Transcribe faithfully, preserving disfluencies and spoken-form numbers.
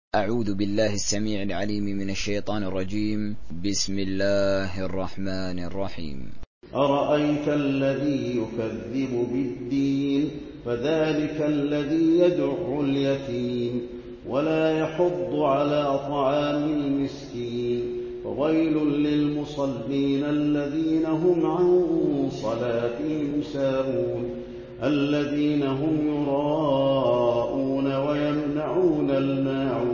أعوذ بالله السميع العليم من الشيطان الرجيم. بسم الله الرحمن الرحيم. أرأيت الذي يكذب بالدين فذلك الذي يدع اليتيم ولا يحض على طعام المسكين فويل للمصلين الذين هم عن صلاتهم ساهون الذين هم يراءون ويمنعون الماعون